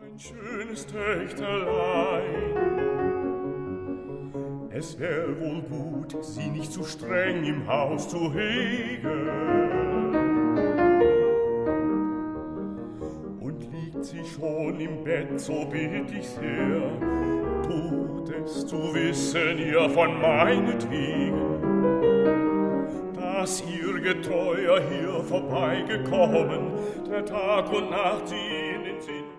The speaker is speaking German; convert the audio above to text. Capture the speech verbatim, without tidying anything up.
Ein schönes Töchterlein. Es wär wohl gut, sie nicht zu streng im Haus zu hegen. Und liegt sie schon im Bett, so bitt ich sehr, tut es zu wissen ihr von meinetwegen, dass ihr Getreuer hier vorbeigekommen, der Tag und Nacht sie in den Sinn